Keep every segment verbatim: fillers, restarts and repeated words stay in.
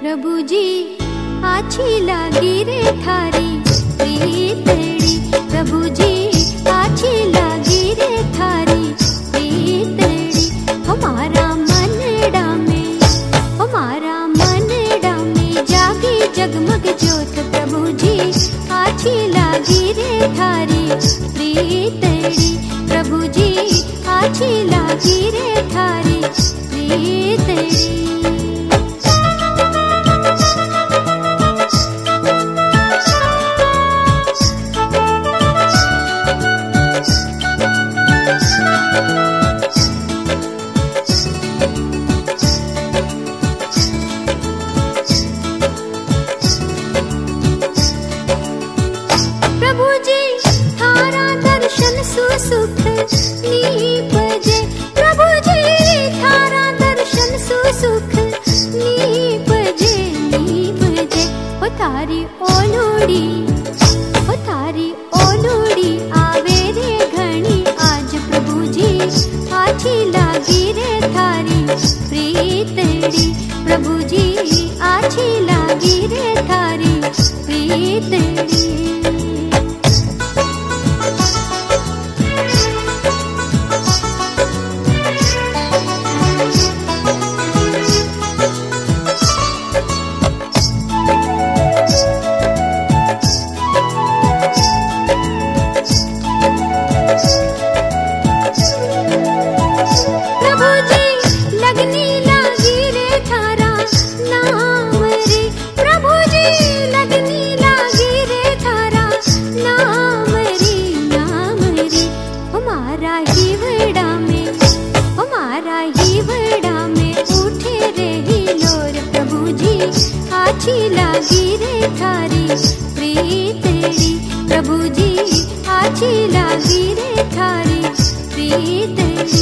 प्रभु जी आछी लागी रे थारी प्रीतड़ी, प्रभु जी आछी लागी रे थारी प्रीतड़ी। हमारा मनड़ा में हमारा मनड़ा में जागी जगमग ज्योत, प्रभु जी आछी लागी रे थारी प्रीतड़ी, प्रभु जी आछी लागी रे थारी प्रीतड़ी। प्रभु जी थारा दर्शन सुसुख नीपजे, प्रभु जी थारा दर्शन सुसुख नीपजे नीपजे। ओ थारी ओलोड़ी ओ थारी ओलोड़ी आवे रे घणी आज, प्रभु जी आछी लागी रे थारी प्रीतड़ी, प्रभु जी आछी लागी रे थारी प्रीतड़ी। प्रभु जी लगनी लागी रे थारा नाम रे, प्रभु जी लगनी लागी रे थारा नाम रे नाम रे। हमारा हिवड़ा में हमारा हिवड़ा में उठे रे हिलोर, प्रभु जी आछी लागी रे थारी प्रीतड़ी, प्रभु जी आछी लागी रे थारी प्रीतड़ी।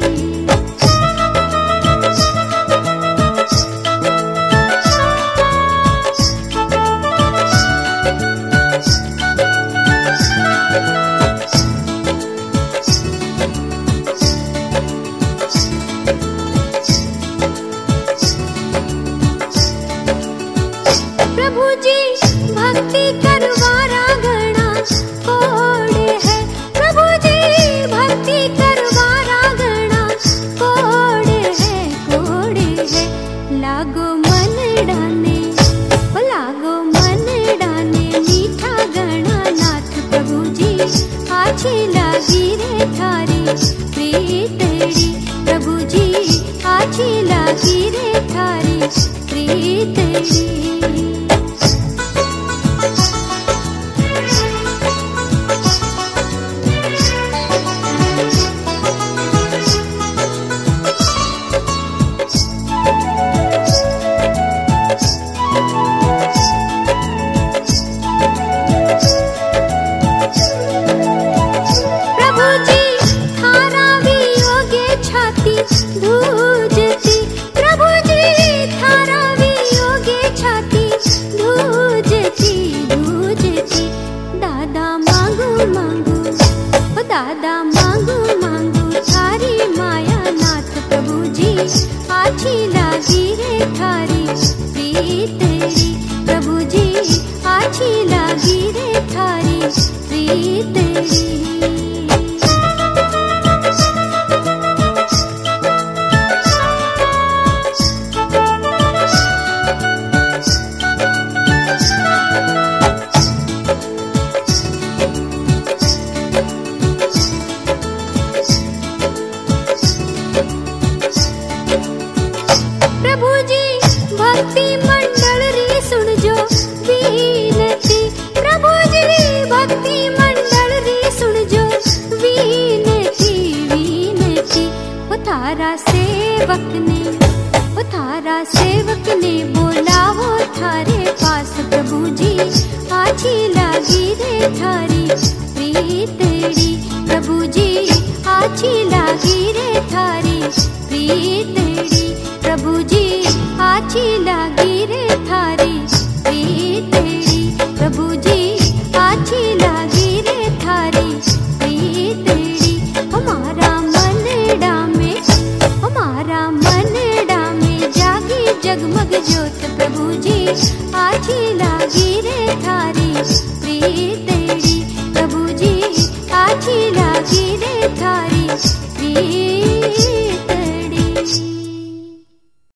प्रभु जी भक्ति करवारा गणा कोड़े है, प्रभु जी भक्ति करवारा गणा कोड़े है कोड़े है। लागो मन डाने लागो मन डाने मीठा गणा नाथ, प्रभु जी आछी लागी रे थारी प्रीतड़ी, प्रभु जी आछी लागी रे थारी प्रीतड़ी। प्रभु जी थारा वियोगे छाती धूजती, प्रभु जी थारा वियोगे छाती धूजती धूजती। दादा मांगू मांगू ओ दादा मांगू मांगू थारी माया नाथ, प्रभु जी आछी लागी रे थारी प्रीतड़ी, प्रभु जी आछी लागी रे थारी प्रीतड़ी। प्रभु जी भक्ति मंडल री सुन जो वीनती, प्रभु जी भक्ति मंडल री सुन जो वीनती वीनती। ओ थारा सेवक ने ओ थारा सेवक ने बोला हो थारे पास, प्रभु जी आछी लागी रे थारी प्रीतड़ी, प्रभु जी आछी लागी रे थारी प्रीतड़ी।